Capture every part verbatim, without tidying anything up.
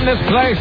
this place.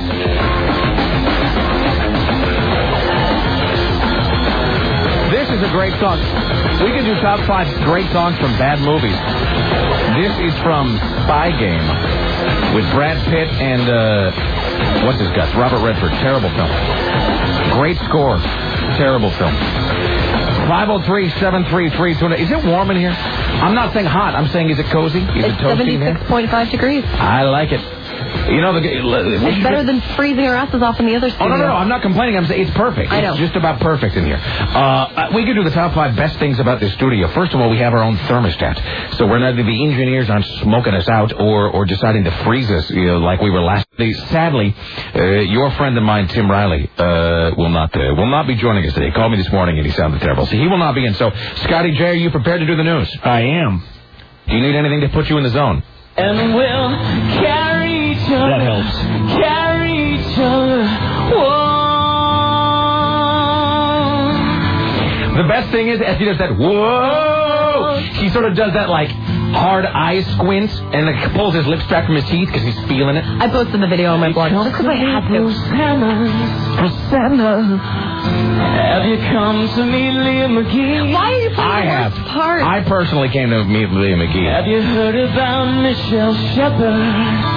This is a great song. We can do top five great songs from bad movies. This is from Spy Game with Brad Pitt and, uh, what's his guts? Robert Redford. Terrible film. Great score. Terrible film. five oh three, seven three three, two Is it warm in here? I'm not saying hot. I'm saying is it cozy? Is it's it toasty in here? seventy-six point five degrees. I like it. You know, the, it's better than freezing our asses off in the other studio. Oh, no, no, no. I'm not complaining. I'm saying it's perfect. I know. It's just about perfect in here. Uh, we could do the top five best things about this studio. First of all, we have our own thermostat. So we're neither the engineers aren't smoking us out or, or deciding to freeze us, you know, like we were last. Sadly, uh, your friend of mine, Tim Riley, uh, will not uh, will not be joining us today. He called me this morning and he sounded terrible. So he will not be in. So, Scotty J, are you prepared to do the news? I am. Do you need anything to put you in the zone? And we'll carry each other. That helps. Carry each other. Whoa. The best thing is, as he does that, whoa, he sort of does that, like, hard eye squint and like, pulls his lips back from his teeth because he's feeling it. I posted the video on my blog just because I had to. Rosanna, have you come to meet Leah McGee? Why are you playing I the have. worst part? I personally came to meet Leah McGee. Have you heard about Michelle Shepard?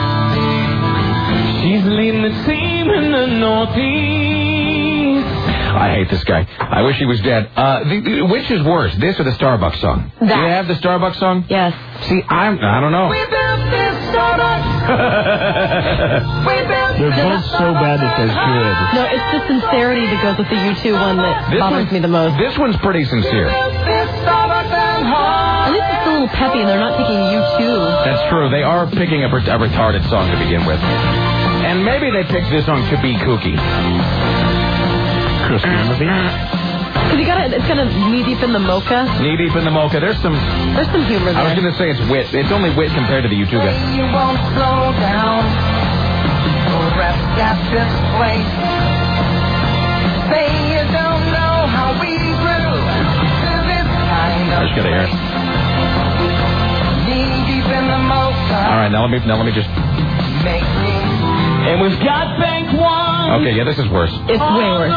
She's leading the team in the Northeast. I hate this guy. I wish he was dead. Uh, the, the, which is worse, this or the Starbucks song? That. Do you have the Starbucks song? Yes. See, I'm, I don't know. We built this Starbucks. We built They're both so bad that they're good. No, it's the sincerity that goes with the U two one that This bothers one- me the most. This one's pretty sincere. this Starbucks and hard. At least it's a little peppy and they're not taking U two. That's true. They are picking a, a retarded song to begin with. And maybe they picked this song to be kooky. Christmas. Because you gotta, it's kind of knee deep in the mocha. Knee deep in the mocha. There's some... There's some humor there. I was going to say it's wit. It's only wit compared to the YouTube guy. You won't slow down. Rest at this place. Say you don't know how we grew to this kind of I just got to hear it. knee deep in the mocha. All right, now let me now let me just... Make me. And we've got Bank One. Okay, yeah, this is worse. It's way worse.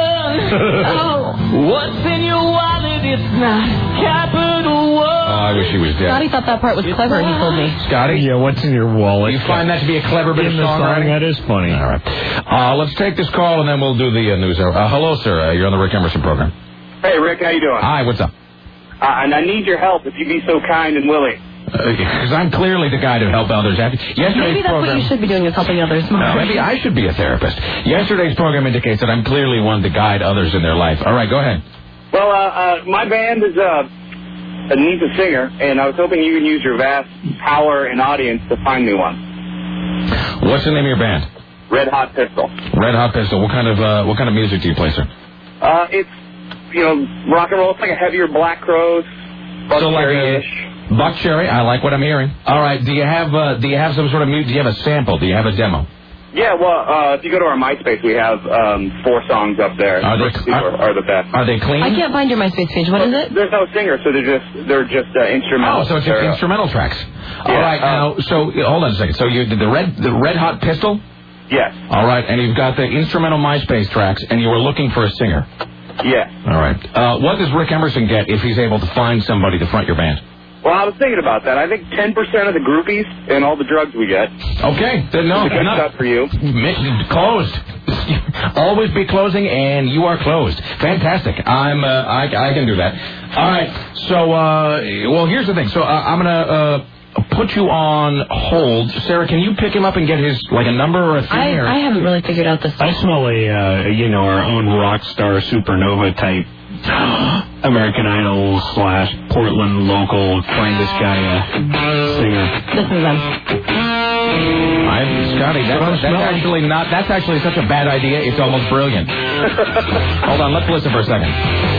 Oh, what's in your wallet? It's not Capital One. Oh, I wish he was dead. Scotty thought that part was clever, he told me. Scotty? Yeah, what's in your wallet? You find that to be a clever bit in of the song? songwriting? That is funny. All right. Uh, let's take this call, and then we'll do the uh, news. Uh, hello, sir. Uh, you're on the Rick Emerson program. Hey, Rick, how you doing? Hi, what's up? Uh, and I need your help if you'd be so kind and willing. Because uh, I'm clearly the guy to help others. Yesterday's Maybe that's program, what you should be doing is helping others more. No, maybe I should be a therapist. Yesterday's program indicates that I'm clearly one to guide others in their life. All right, go ahead. Well, uh, uh, my band is uh, needs a singer, and I was hoping you could use your vast power and audience to find me one. What's the name of your band? Red Hot Pistol. Red Hot Pistol. What kind of uh, what kind of music do you play, sir? Uh, it's, you know, rock and roll. It's like a heavier Black Crowes, Buck So like a- Cherry-ish. Buck Cherry. I like what I'm hearing. All right. Do you have uh, do you have some sort of music? Do you have a sample? Do you have a demo? Yeah, well, uh, if you go to our MySpace, we have um, four songs up there. Are they- Those two are, are the best. Are they clean? I can't find your MySpace page. What is it? There's no singer, so they're just they're just uh, instrumental. Oh, so it's just They're, uh, instrumental tracks. All Yeah, right. uh, Now, so hold on a second. So you did the red the Red Hot Pistol. Yes. All right, and you've got the instrumental MySpace tracks, and you were looking for a singer. Yes. All right. Uh, what does Rick Emerson get if he's able to find somebody to front your band? Well, I was thinking about that. I think ten percent of the groupies and all the drugs we get. Okay. Then no, It's a good enough. cut for you. Mi- Closed. Always be closing, and you are closed. Fantastic. I'm. Uh, I, I can do that. All right. So, uh, well, here's the thing. So, uh, I'm gonna uh, put you on hold. Sarah, can you pick him up and get his like a number or a thing? I, or? I haven't really figured out this. I smell a, uh, you know, our own rock star supernova type American Idol slash Portland local kindest guy uh, singer. This is them. I, Scotty, that, Don't that's smell it. actually not. That's actually such a bad idea. It's almost brilliant. Hold on. Let's listen for a second.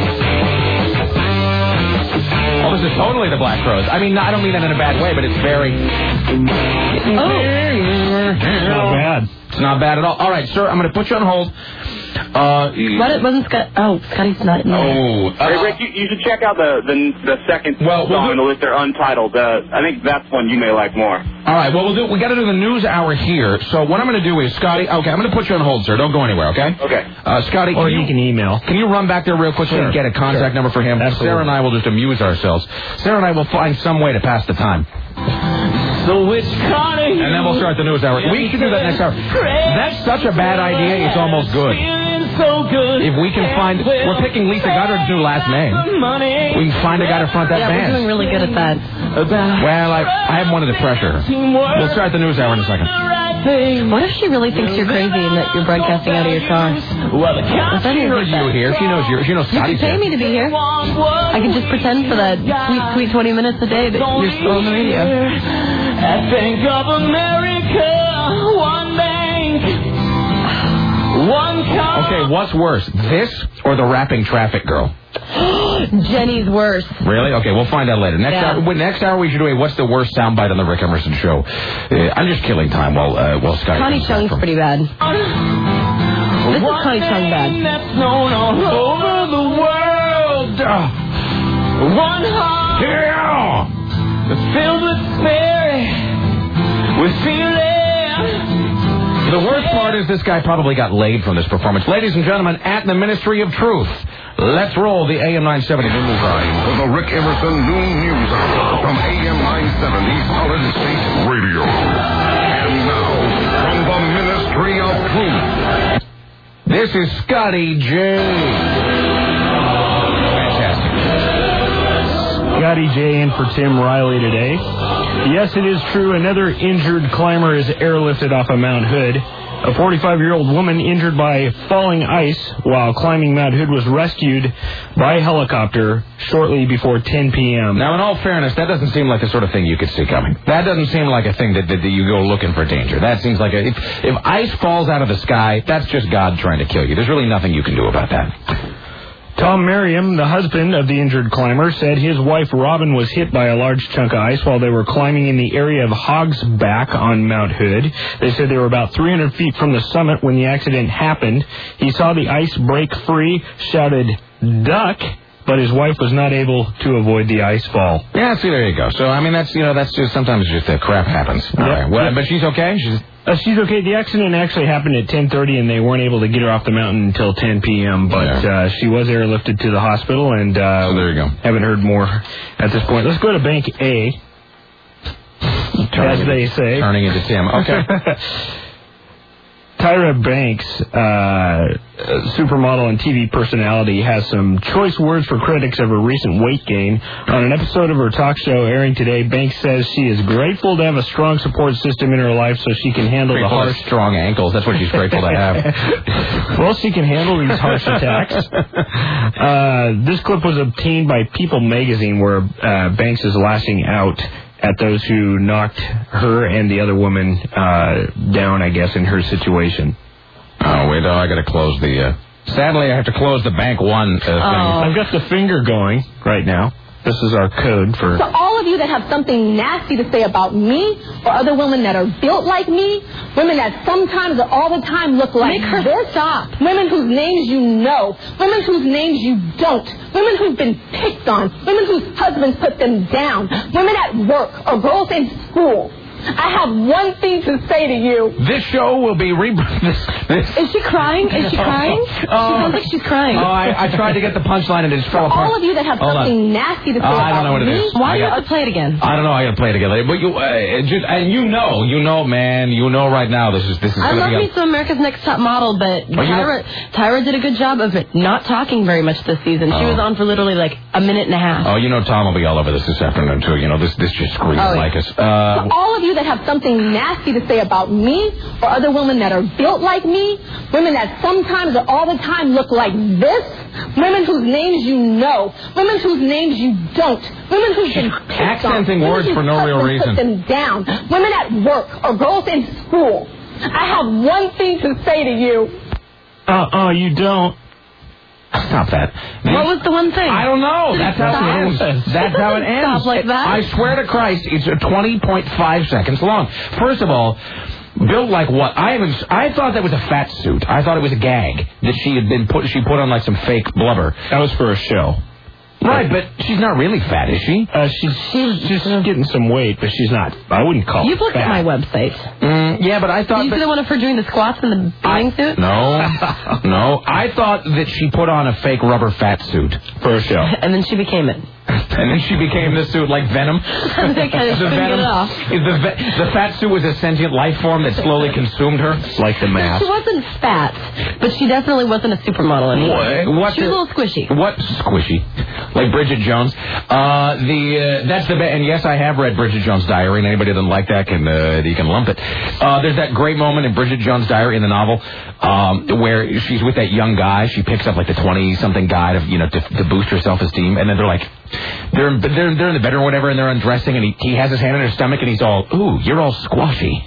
Oh, this is totally the Black Crowes. I mean, I don't mean that in a bad way, but it's very... Oh. Not bad. It's not bad at all. All right, sir, I'm going to put you on hold. Uh, What, wasn't Scott? Oh, Scotty's not in there. Oh. Uh, Hey, Rick, you, you should check out the the, the second Well, we'll song do- on the list. They're untitled. Uh, I think that's one you may like more. All right, well, we'll do. We got to do the news hour here. So what I'm going to do is, Scotty. Okay, I'm going to put you on hold, sir. Don't go anywhere. Okay. Okay. Uh, Scotty, Or can you you can email. can you run back there real quickly Sure, and get a contact sure. number for him? Absolutely. Sarah and I will just amuse ourselves. Sarah and I will find some way to pass the time. So which car are you? And then we'll start the news hour. We should do that next hour. That's such a bad idea. It's almost good. So good. If we can find, we're picking Lisa Goddard's new last name. We can find a guy to front that Yeah, we're doing band. really good at that. Well, I, I haven't wanted to pressure her. We'll start the news hour in a second. What if she really thinks you're crazy and that you're broadcasting out of your car? If She knows you here. She knows you. She knows You Scotty's could pay here. me to be here. I could just pretend for that sweet, sweet twenty minutes a day that you're still on the radio. I think of America, one bank, one car. Okay, what's worse, this or the rapping traffic girl? Jenny's worse. Really? Okay, we'll find out later. Next Yeah. hour, well, next hour we should do a what's the worst soundbite on the Rick Emerson show. Uh, I'm just killing time while uh, while Scotty. Connie comes back Chung's from- pretty bad. This is Connie Chung bad. That's known all over the world. One heart Yeah. filled with spirit, with feeling. The worst part is this guy probably got laid from this performance. Ladies and gentlemen, at the Ministry of Truth, let's roll the A M nine seventy Noon News Hour. For the Rick Emerson Noon News Hour from A M nine seventy Solid State Radio. And now, from the Ministry of Truth. This is Scotty J. Fantastic. Scotty J in for Tim Riley today. Yes, it is true. Another injured climber is airlifted off of Mount Hood. A forty-five-year-old woman injured by falling ice while climbing Mount Hood was rescued by helicopter shortly before ten p.m. Now, in all fairness, that doesn't seem like the sort of thing you could see coming. That doesn't seem like a thing that, that, that you go looking for danger. That seems like a... If, if ice falls out of the sky, that's just God trying to kill you. There's really nothing you can do about that. Tom Merriam, the husband of the injured climber, said his wife Robin was hit by a large chunk of ice while they were climbing in the area of Hog's Back on Mount Hood. They said they were about three hundred feet from the summit when the accident happened. He saw the ice break free, shouted, "Duck!" but his wife was not able to avoid the ice fall. Yeah, see, there you go. So, I mean, that's, you know, that's just, sometimes just uh, crap happens. All right. Well, but she's okay? She's... Uh, she's okay. The accident actually happened at ten thirty, and they weren't able to get her off the mountain until ten p.m., but Yeah. uh, she was airlifted to the hospital, and uh, So there you go. haven't heard more at this point. Let's go to Bank A, as into, they say. Turning into Tim. Okay. Tyra Banks, uh, supermodel and T V personality, has some choice words for critics of her recent weight gain. On an episode of her talk show airing today, Banks says she is grateful to have a strong support system in her life so she can handle the Grateful harsh... for strong ankles. That's what she's grateful to have. Well, she can handle these harsh attacks. Uh, this clip was obtained by People magazine, where uh, Banks is lashing out at those who knocked her and the other woman uh, down, I guess, in her situation. Oh, wait, oh, I got to close the... Uh... Sadly, I have to close the Bank One uh, thing. I've got the finger going right now. This is our code for... To all of you that have something nasty to say about me or other women that are built like me, women that sometimes or all the time look like Make her this, stop. women whose names you know, women whose names you don't, women who've been picked on, women whose husbands put them down, women at work or girls in school. I have one thing to say to you. This show will be re... this, this... Is she crying? Is she crying? Oh. She sounds like she's crying. Oh, I, I tried to get the punchline and it just fell apart. All of you that have Hold on. something nasty to say Oh, about I don't know what it me, is. Why I do you got- have to play it again? I don't know. I got to play it together. But you, uh, it just, and you know, you know, man, you know right now this is this is I going love to be. me some America's Next Top Model, but you know- Tyra, Tyra did a good job of it, not talking very much this season. She Oh. was on for literally like a minute and a half. Oh, you know, Tom will be all over this this afternoon too. You know, this this just screams Oh, yeah. like us. Uh, To all of you that have something nasty to say about me or other women that are built like me, women that sometimes or all the time look like this, women whose names you know, women whose names you don't, women who've been picked accenting on, words women for whose no real husbands reason. put them down, women at work or girls in school. I have one thing to say to you. Uh-uh, you don't. Stop that. What was the one thing? I don't know. That's how it ends. Stop. That's how it ends. Stop like that. I swear to Christ, it's twenty point five seconds long. First of all, Built like what? I haven't. I thought that was a fat suit. I thought it was a gag that she had been put. She put on like some fake blubber. That was for a show. Right, but she's not really fat, is she? Uh, she's she's just getting some weight, but she's not. I wouldn't call You've her looked fat. at my website. Mm, yeah, but I thought. You that, see the one of her doing the squats in the bathing suit? No, no. I thought that she put on a fake rubber fat suit for a show, and then she became it. And then she became this suit like Venom. They kind of the couldn't Venom. get it off. The, the fat suit was a sentient life form that slowly consumed her, like the mask. She wasn't fat, but she definitely wasn't a supermodel anymore. What she was the, a little squishy. What squishy? Like Bridget Jones. Uh, the uh, that's the and yes, I have read Bridget Jones' Diary. And anybody that doesn't like that can uh, you can lump it. Uh, there's that great moment in Bridget Jones' Diary in the novel um, where she's with that young guy. She picks up like the twenty-something guy to you know to, to boost her self-esteem, and then they're like. They're, they're they're in the bedroom or whatever, and they're undressing, and he, he has his hand on her stomach, and he's all, ooh, you're all squashy.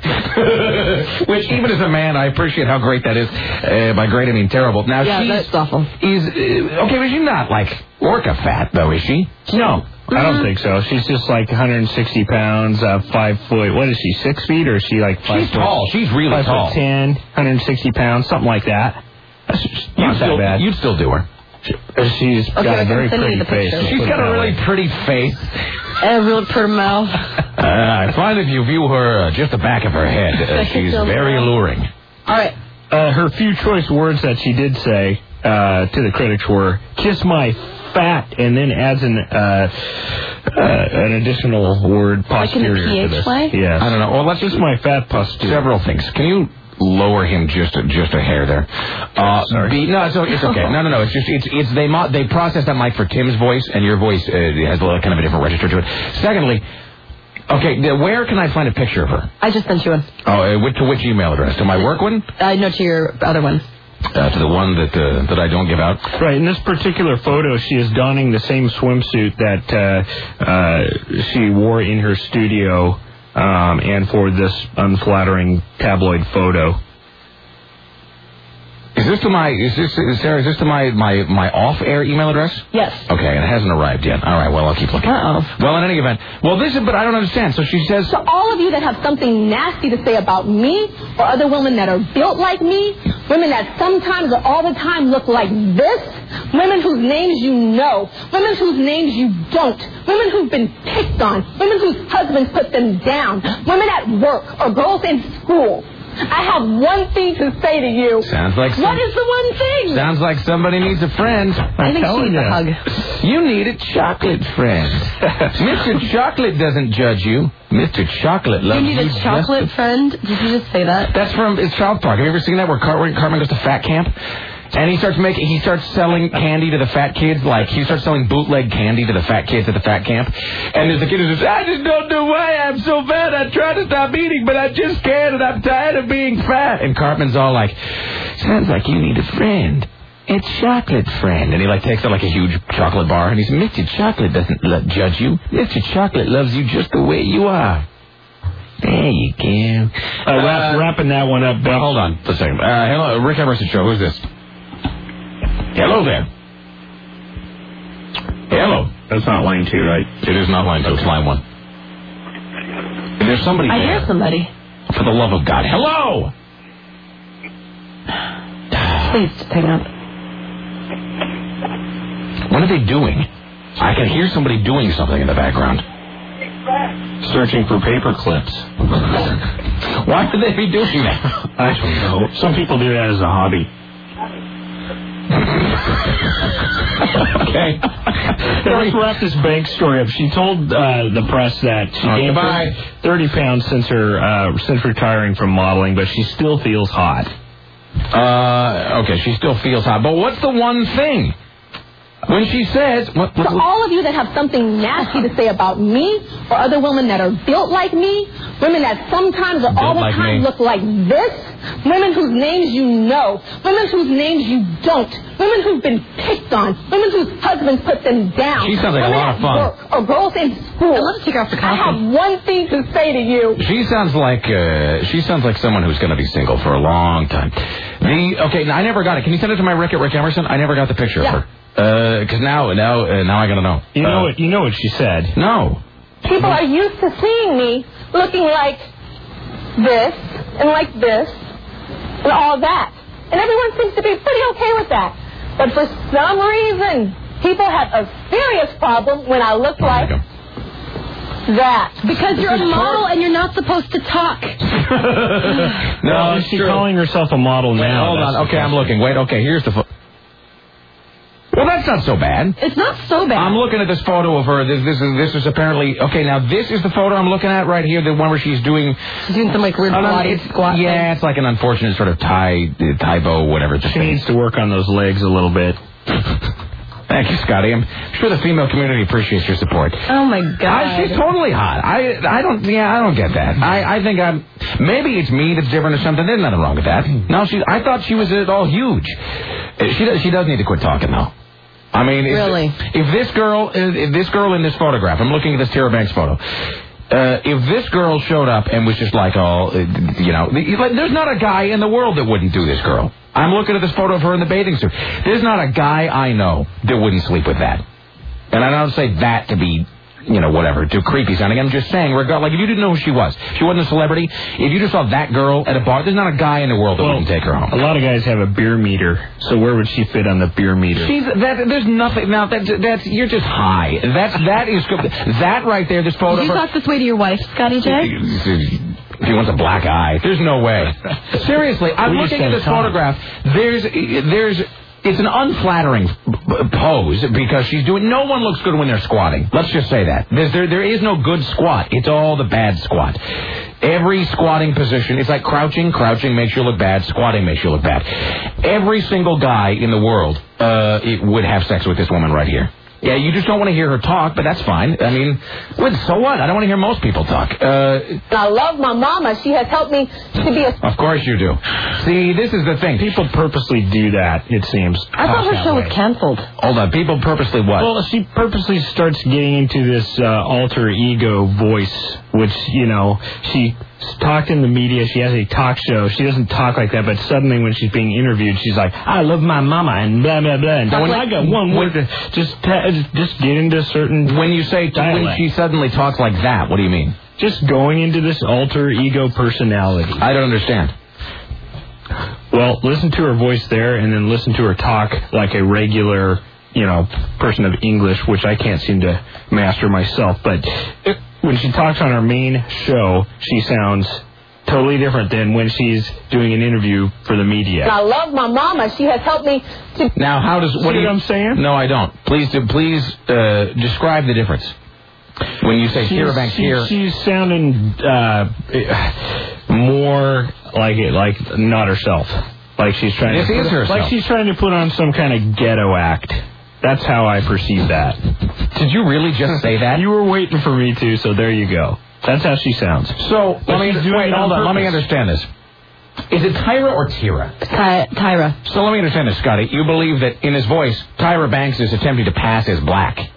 Which, even as a man, I appreciate how great that is. Uh, by great, I mean terrible. Now, yeah, she's, that's awful. Is, uh, okay, but she's not, like, orca fat, though, is she? No. I don't think so. She's just like one hundred sixty pounds, uh, five foot. What is she, six feet, or is she like five She's foot? tall. She's really five tall. Five foot ten, one hundred sixty pounds, something like that. That's just not You'd that still, bad. You'd still do her. She's okay, got a very pretty face. She's got a really pretty face. And a real pretty mouth. Uh, I find if you view her uh, just the back of her head, uh, she's very alluring. All right. Uh, her few choice words that she did say uh, to the critics were "kiss my fat," and then adds an uh, uh, an additional word posterior like in a to this. way? Yes. I don't know. Well, let's just my fat posterior. Several things. Can you lower him just a, just a hair there? Uh, Sorry. B, no, it's, it's okay. No, no, no. It's just it's it's they mo- they process that mic for Tim's voice, and your voice uh, has a little, kind of a different register to it. Secondly. Okay, the, where can I find a picture of her? I just sent you one. Oh, uh, which, to which email address? To my work one? Uh, no, to your other one. Uh, to the one that uh, that I don't give out. Right. In this particular photo, she is donning the same swimsuit that uh, uh, she wore in her studio, um, and for this unflattering tabloid photo. Is this to my? Is this is Sarah? Is this to my my my off-air email address? Yes. Okay, and it hasn't arrived yet. All right. Well, I'll keep looking. Uh oh. Well, in any event, well, this is. But I don't understand. So she says. To all of you that have something nasty to say about me or other women that are built like me, women that sometimes or all the time look like this, women whose names you know, women whose names you don't, women who've been picked on, women whose husbands put them down, women at work or girls in school. I have one thing to say to you. Sounds like some, What is the one thing? Sounds like somebody needs a friend. I think she needs a hug. You need a chocolate friend. Mister Chocolate doesn't judge you. Mister Chocolate loves You you. need a chocolate just- friend? Did you just say that? That's from it's South Park. Have you ever seen that where Cartman, Cartman goes to fat camp? And he starts making, he starts selling candy to the fat kids, like he starts selling bootleg candy to the fat kids at the fat camp. And there's a kid who says, I just don't know why I'm so fat. I try to stop eating, but I just can't, and I'm tired of being fat. And Cartman's all like, sounds like you need a friend. It's Chocolate friend. And he like takes out like a huge chocolate bar, and he says, Mister Chocolate doesn't lo- judge you. Mister Chocolate loves you just the way you are. There you go. Uh, wrap, Uh, wrapping that one up. Well, hold on a second. Uh, hello, Rick Emerson Show. Who's this? Hello there. Hello. That's not line two, right? It is not line two. It's line one. There's somebody I there. hear somebody. For the love of God. Hello! Please just hang up. What are they doing? I can hear somebody doing something in the background. Searching for paper clips. Why would they be doing that? I don't know. Some people do that as a hobby. Okay. Let's wrap this bank story up. She told uh, the press that she Oh, gained goodbye. thirty pounds since her uh, since retiring from modeling, but she still feels hot. Uh, okay, she still feels hot. But what's the one thing? When she says... What, what, To all of you that have something nasty to say about me or other women that are built like me, women that sometimes or all the like time me. look like this, women whose names you know, women whose names you don't, women who've been picked on, women whose husbands put them down. She sounds like a women lot at of fun. Work, or girls in school. I'd love to take her off the I have coffee. one thing to say to you. She sounds like uh, she sounds like someone who's going to be single for a long time. The okay, now, I never got it. Can you send it to my Rick at Rick Emerson? I never got the picture Yeah. of her. Because now, now, uh, now I got to know. You know uh, what? You know what she said. No. People are used to seeing me looking like this, and like this and all that. And everyone seems to be pretty okay with that. But for some reason, people have a serious problem when I look like that. Because you're a model and you're not supposed to talk. No, is she true. calling herself a model Wait, now? Hold on. Okay, I'm looking. Wait, okay, here's the photo. Well, that's not so bad. It's not so bad. I'm looking at this photo of her. This, this is this is apparently okay. Now this is the photo I'm looking at right here. The one where she's doing she's doing some like weird oh, no, body it's, squat. Yeah, thing. it's like an unfortunate sort of tie tie bow, whatever. It's she needs to work on those legs a little bit. Thank you, Scotty. I'm sure the female community appreciates your support. Oh my God, I, she's totally hot. I I don't yeah I don't get that. I, I think I'm maybe it's me that's different or something. There's nothing wrong with that. No, she I thought she was all huge. She does she does need to quit talking though. I mean, if, really? if this girl, if this girl in this photograph, I'm looking at this Tyra Banks photo. Uh, if this girl showed up and was just like, oh, you know, there's not a guy in the world that wouldn't do this girl. I'm looking at this photo of her in the bathing suit. There's not a guy I know that wouldn't sleep with that. And I don't say that to be, you know, whatever, too creepy sounding. I'm just saying, regard, like if you didn't know who she was, she wasn't a celebrity. If you just saw that girl at a bar, there's not a guy in the world that well, wouldn't take her home. A lot of guys have a beer meter, so where would she fit on the beer meter? She's that. There's nothing now. That that's you're just high. That's that is that right there. This photo. Did you talk this way to your wife, Scotty J? If he wants a black eye, there's no way. Seriously, I'm we looking at this time. photograph. There's there's. It's an unflattering pose because she's doing. No one looks good when they're squatting. Let's just say that. There's, there, there is no good squat. It's all the bad squat. Every squatting position, it's like crouching. Crouching makes you look bad. Squatting makes you look bad. Every single guy in the world uh, it would have sex with this woman right here. Yeah, you just don't want to hear her talk, but that's fine. I mean, so what? I don't want to hear most people talk. Uh, I love my mama. She has helped me to be a... Of course you do. See, this is the thing. People purposely do that, it seems. I thought her show was canceled. Hold on. People purposely what? Well, she purposely starts getting into this uh, alter ego voice, which, you know, she... talked in the media. She has a talk show. She doesn't talk like that, but suddenly when she's being interviewed, she's like, I love my mama and blah, blah, blah. And when like, I got one word to just just get into certain When you say dialect. When she suddenly talks like that, what do you mean? Just going into this alter ego personality. I don't understand. Well, listen to her voice there and then listen to her talk like a regular, you know, person of English, which I can't seem to master myself, but... It, when she talks on her main show, she sounds totally different than when she's doing an interview for the media. I love my mama. She has helped me to... Now, how does... What See do you, what I'm saying? No, I don't. Please please uh, describe the difference. When you say Tyra Banks here... She's sounding uh, more like it, like not herself. Like she's trying this to... This is herself. Like she's trying to put on some kind of ghetto act. That's how I perceive that. Did you really just say that? You were waiting for me to, so there you go. That's how she sounds. So, let me, wait, hold on. Let me understand this. Is it Tyra or Tyra? Ty- Tyra. So let me understand this, Scotty. You believe that in his voice, Tyra Banks is attempting to pass as black.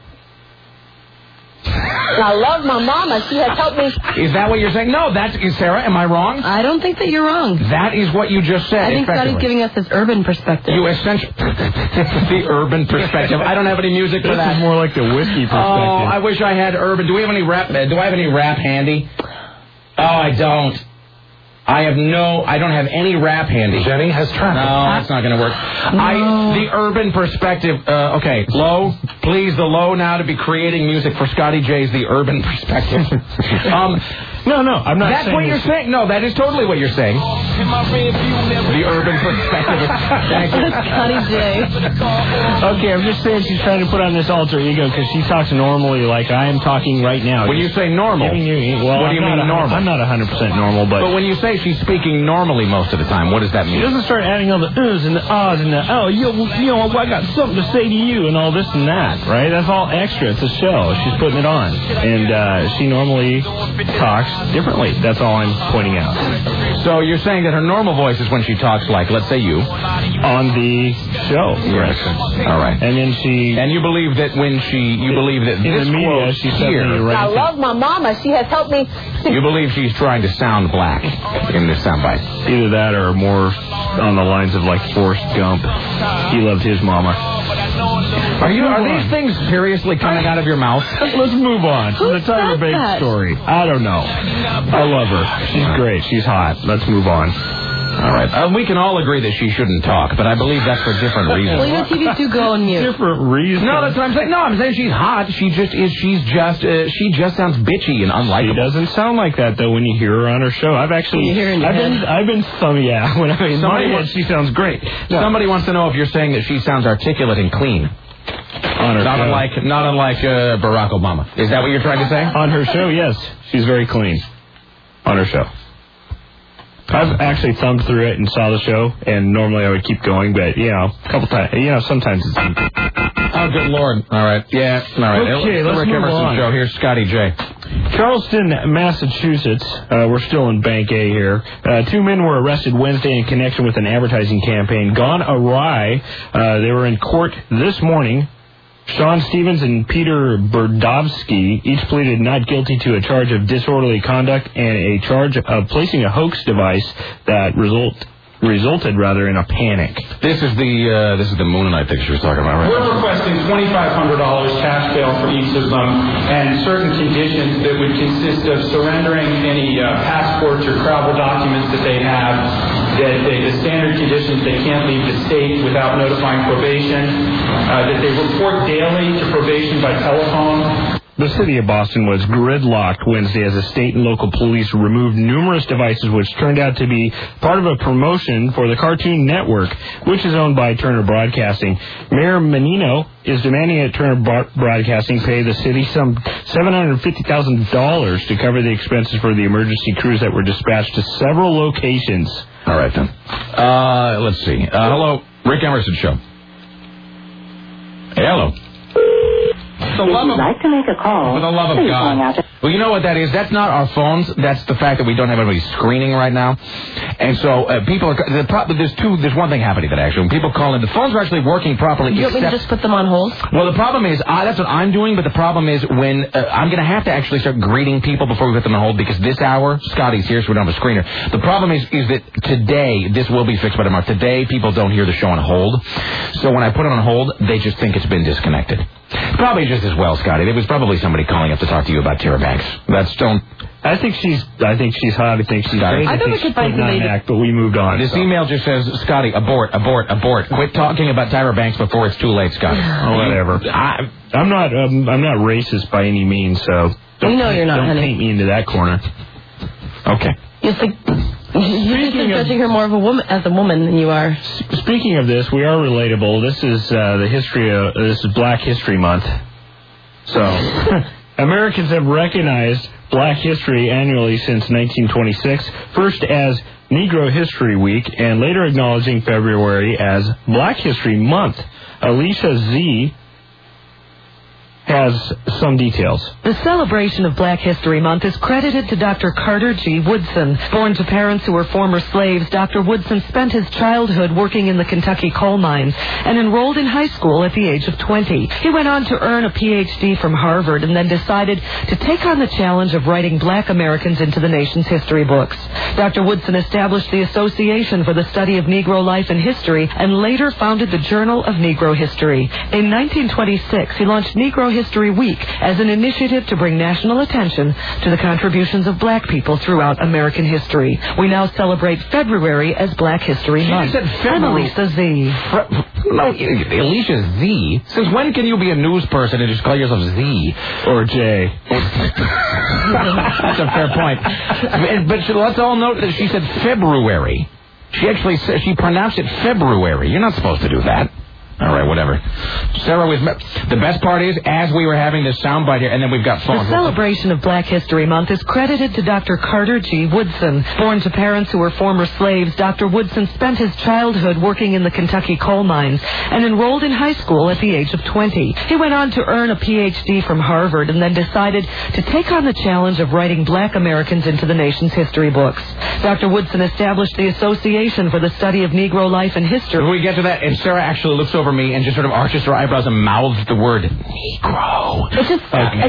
I love my mama. She has helped me. Is that what you're saying? No, that's is Sarah. Am I wrong? I don't think that you're wrong. That is what you just said. I think Scotty's giving us his urban perspective. You essentially the urban perspective. I don't have any music for this that. This is more like the whiskey perspective. Oh, I wish I had urban. Do we have any rap? Do I have any rap handy? Oh, I don't. I have no, I don't have any rap handy. Jenny has traffic. No, that's not going to work. No. I, the urban perspective, uh, okay, low, please, the low now to be creating music for Scotty J's The Urban Perspective. um, no, no, I'm not That's saying what you're saying. No, that is totally what you're saying. The Urban Perspective. Thank you. Scotty J. Okay, I'm just saying she's trying to put on this alter ego because she talks normally like I am talking right now. When you say normal, you, well, what do you mean a, normal? I'm not one hundred percent normal, but... But when you say she's speaking normally most of the time, what does that mean? She doesn't start adding all the uhs and the ahs and the, oh, you, you know, I got something to say to you and all this and that, right? That's all extra. It's a show. She's putting it on. And uh, she normally talks differently. That's all I'm pointing out. So you're saying that her normal voice is when she talks like, let's say you. On the show. Yes. All right. And then she... And you believe that when she... You believe that in this the media, quote she here... I love my mama. She has helped me... To you believe she's trying to sound black. in this soundbite. Either that or more on the lines of like Forrest Gump. He loved his mama. Are you? Are these things seriously coming out of your mouth? Let's move on to Who the Tyra said Banks that? story. I don't know. I love her. She's great. She's hot. Let's move on. All right. Uh, we can all agree that she shouldn't talk, but I believe that's for different reasons. Well, you know, T Vs do go on mute. Different reasons. No, that's what I'm saying. No, I'm saying she's hot. She just is. She's just. Uh, she just sounds bitchy and unlikable. She doesn't sound like that though when you hear her on her show. I've actually. You hear her in your I've been. head? I've been some. Yeah. When I in Somebody my head, wants- she sounds great. No. Somebody wants to know if you're saying that she sounds articulate and clean. On her Not show. unlike, not unlike uh, Barack Obama. Is that what you're trying to say? On her show, yes, she's very clean. On her show. I've actually thumbed through it and saw the show, and normally I would keep going, but, you know, a couple times, you know, sometimes it's empty. Oh, good Lord. All right. Yeah. All right. Okay, It's the let's Rick move Emerson on. Show. Here's Scotty J. Charleston, Massachusetts, uh, we're still in Bank A here. Uh, two men were arrested Wednesday in connection with an advertising campaign gone awry. Uh, they were in court this morning. Sean Stevens and Peter Berdovsky each pleaded not guilty to a charge of disorderly conduct and a charge of placing a hoax device that result resulted rather in a panic. This is the uh, this is the Moonlight thing she was talking about, right? We're requesting twenty-five hundred dollars cash bail for each of them and certain conditions that would consist of surrendering any uh, passports or travel documents that they have, that they, the standard conditions they can't leave the state without notifying probation, uh, that they report daily to probation by telephone. The city of Boston was gridlocked Wednesday as the state and local police removed numerous devices which turned out to be part of a promotion for the Cartoon Network, which is owned by Turner Broadcasting. Mayor Menino is demanding that Turner Broadcasting pay the city some seven hundred fifty thousand dollars to cover the expenses for the emergency crews that were dispatched to several locations. All right, then. Uh, let's see. Uh, hello, Rick Emerson Show. Hey, hello. For the love of, like to make a call, for the love of please hang God. up. Well, you know what that is? That's not our phones. That's the fact that we don't have anybody screening right now. And so uh, people are... The pro- there's two... There's one thing happening that actually. When people call in, the phones are actually working properly. You want me to just put them on hold? Well, the problem is... Uh, that's what I'm doing, but the problem is when... Uh, I'm going to have to actually start greeting people before we put them on hold because this hour, Scotty's here, so we don't have a screener. The problem is is that today, this will be fixed by tomorrow. Today, people don't hear the show on hold. So when I put it on hold, they just think it's been disconnected. Probably just as well, Scotty. There was probably somebody calling up to talk to you about Tyra Banks. That's don't... I think she's. I think she's hot. I think she's great. I I bet think we she's could find putting on somebody an to- act, but we moved on. This so. email just says, Scotty, abort, abort, abort. Quit talking about Tyra Banks before it's too late, Scotty. Oh, whatever. I, I'm not. Um, I'm not racist by any means. So don't, We know you're not, don't honey. paint me into that corner. Okay. You're like, you're just judging her more of a woman as a woman than you are. Speaking of this, we are relatable. This is uh, the history of. Uh, this is Black History Month. So, Americans have recognized Black history annually since nineteen twenty-six, first as Negro History Week, and later acknowledging February as Black History Month. Alicia Z. has some details. The celebration of Black History Month is credited to Doctor Carter G. Woodson. Born to parents who were former slaves, Doctor Woodson spent his childhood working in the Kentucky coal mines and enrolled in high school at the age of twenty. He went on to earn a P H D from Harvard and then decided to take on the challenge of writing Black Americans into the nation's history books. Doctor Woodson established the Association for the Study of Negro Life and History and later founded the Journal of Negro History. In nineteen twenty-six, he launched Negro History Week as an initiative to bring national attention to the contributions of black people throughout American history. We now celebrate February as Black History She Month. said I'm February. Alicia Z. Fre- No, Alicia Z. Since when can you be a news person and just call yourself Z? Or J. That's a fair point. And- But she- let's all note that she said February. She actually said, she pronounced it February. You're not supposed to do that. All right, whatever. Sarah was... The best part is, as we were having this soundbite here, and then we've got The phones. celebration of Black History Month is credited to Doctor Carter G. Woodson. Born to parents who were former slaves, Doctor Woodson spent his childhood working in the Kentucky coal mines and enrolled in high school at the age of twenty. He went on to earn a P H D from Harvard and then decided to take on the challenge of writing Black Americans into the nation's history books. Doctor Woodson established the Association for the Study of Negro Life and History. When we get to that, and Sarah actually looks over me and just sort of arches her eyebrows and mouths the word Negro. It's just, Okay. I,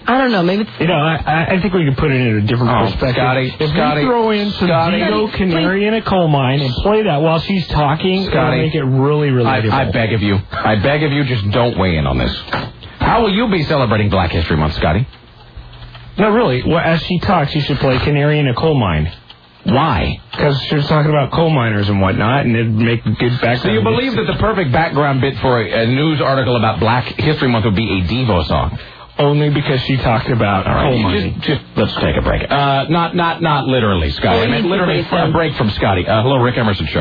I don't know. Maybe it's... You know, I, I think we could put it in a different Oh, perspective. Scotty, if Scotty, we throw in some Scotty. Dido Canary in a Coal Mine and play that while she's talking, Scotty, it'll make it really relatable. I, I beg of you. I beg of you, just don't weigh in on this. How will you be celebrating Black History Month, Scotty? No, really. Well, as she talks, you should play Canary in a Coal Mine. Why? Because she was talking about coal miners and whatnot, and it'd make a good background. So you believe that the perfect background bit for a, a news article about Black History Month would be a Devo song? Only because she talked about All right, coal mining. Just, just let's take a break. Uh, not, not, not literally, Scotty. I meant literally a break from Scotty. Uh, hello, Rick Emerson Show.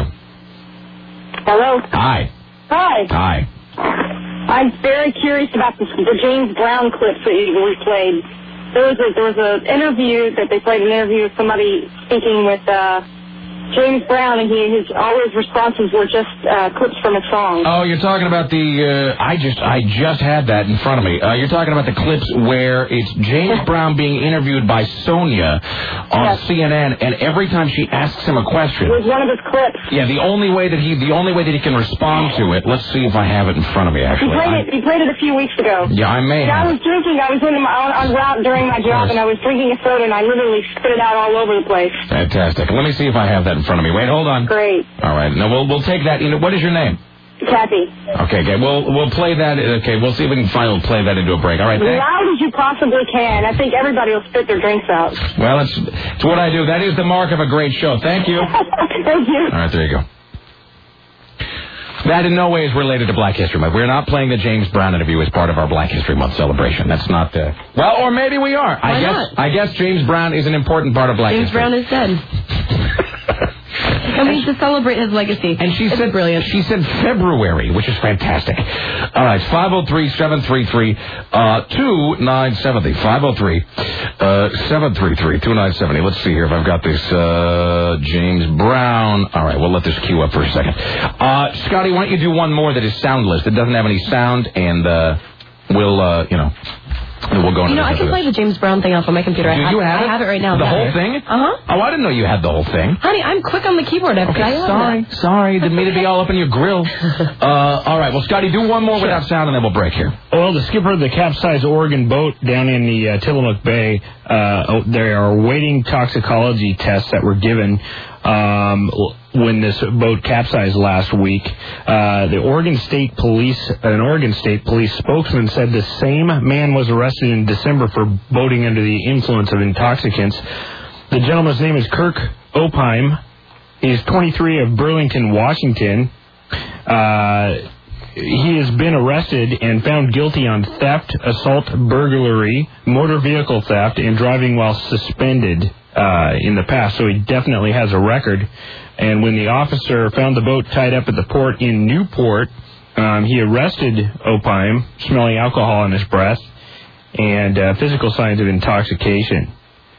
Hello. Hi. Hi. Hi. I'm very curious about this, the James Brown clips that you replayed. There was a there was an interview that they played an interview with somebody speaking with uh, James Brown, and he his all his responses were just uh, clips from a song. Oh, you're talking about the. Uh, I just I just had that in front of me. Uh, you're talking about the clips where it's James Brown being interviewed by Sonia on Yes. C N N, and every time she asks him a question. It was one of his clips. Yeah, the only way that he the only way that he can respond to it. Let's see if I have it in front of me. He Actually, played I- it. He played it a few weeks ago. yeah, I may Yeah, I have. was drinking. I was in my, on, on route during my job, and I was drinking a soda, and I literally spit it out all over the place. Fantastic. Let me see if I have that in front of me. Wait, hold on. Great. All right. No, we'll we'll take that. You know, what is your name? Kathy. Okay, okay. We'll we'll play that. Okay, we'll see if we can finally play that into a break. All right. As Thanks. loud as you possibly can. I think everybody will spit their drinks out. Well, it's it's what I do. That is the mark of a great show. Thank you. Thank you. All right, there you go. That in no way is related to Black History Month. We're not playing the James Brown interview as part of our Black History Month celebration. That's not the... Well, or maybe we are. Why I guess not? I guess James Brown is an important part of Black James History. Brown is dead. And we need to celebrate his legacy. And she it's said brilliant. She said February, which is fantastic. All right, five oh three, seven three three, two nine seven oh. five oh three, seven three three, two nine seven oh. Let's see here if I've got this uh, James Brown. All right, we'll let this queue up for a second. Uh, Scotty, why don't you do one more that is soundless, that doesn't have any sound, and uh, we'll, uh, you know... We'll go You know, I into can play the James Brown thing off on my computer. Do I have, you have I it? have it right now. The yeah. whole thing? Uh-huh. Oh, I didn't know you had the whole thing. Honey, I'm quick on the keyboard. I've Okay, got all sorry, that. sorry. Didn't mean to be all up in your grill. Uh, all right, well, Scotty, do one more without sound, and then we'll break here. Well, the skipper of the capsized Oregon boat down in the uh, Tillamook Bay, uh, they are awaiting toxicology tests that were given um, when this boat capsized last week. Uh, the Oregon State Police, an Oregon State Police spokesman said the same man was arrested in December for boating under the influence of intoxicants. The gentleman's name is Kirk Opheim. He's twenty-three, of Burlington, Washington. Uh... He has been arrested and found guilty on theft, assault, burglary, motor vehicle theft, and driving while suspended uh, in the past. So he definitely has a record. And when the officer found the boat tied up at the port in Newport, um, he arrested Opheim, smelling alcohol on his breath, and uh, physical signs of intoxication.